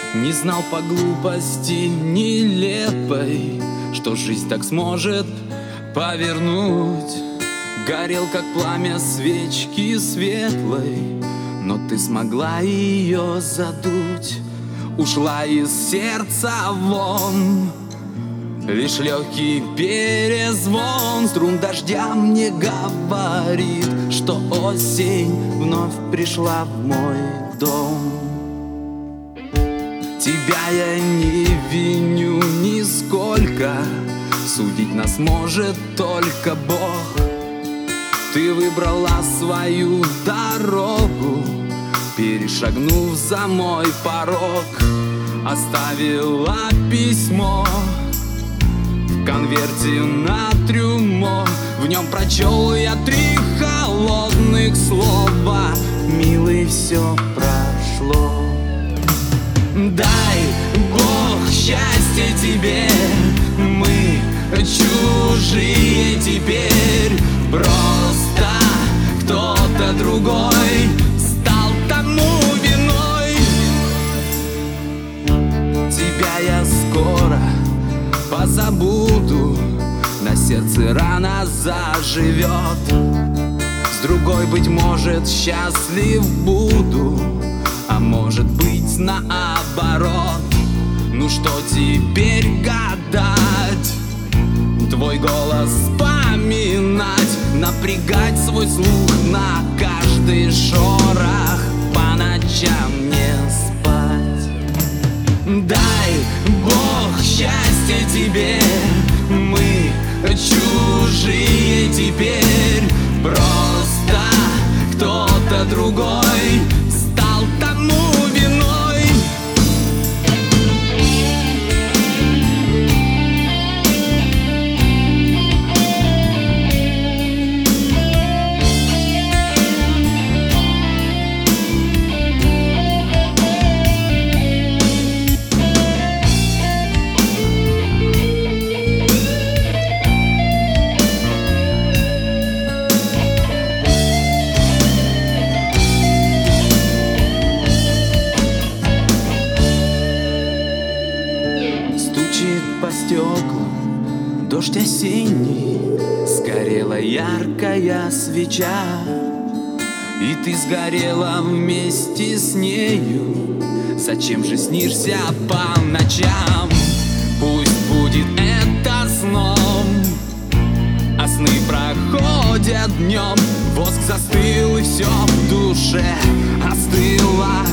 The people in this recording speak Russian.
Не знал по глупости нелепой, что жизнь так сможет повернуть. Горел, как пламя свечки светлой, но ты смогла ее задуть. Ушла из сердца вон лишь легкий перезвон. Струн дождя мне говорит, что осень вновь пришла в мой дом. Тебя я не виню нисколько, судить нас может только Бог. Ты выбрала свою дорогу, перешагнув за мой порог. Оставила письмо в конверте на трюмо. В нем прочел я 3 холодных слова: милый, все прошло. Дай Бог счастья тебе, мы чужие теперь. Просто кто-то другой стал тому виной. Тебя я скоро позабуду, на сердце рана заживет. С другой, быть может, счастлив буду, а может быть, наоборот. Ну что теперь гадать, твой голос вспоминать, напрягать свой слух на каждый шорох, по ночам не спать. Дай Бог счастья тебе, мы чужие теперь. Просто кто-то другой стал тому виной. По стеклам дождь осенний, сгорела яркая свеча, и ты сгорела вместе с нею. Зачем же снишься по ночам? Пусть будет это сном, а сны проходят днем. Воск застыл, и все в душе остыло.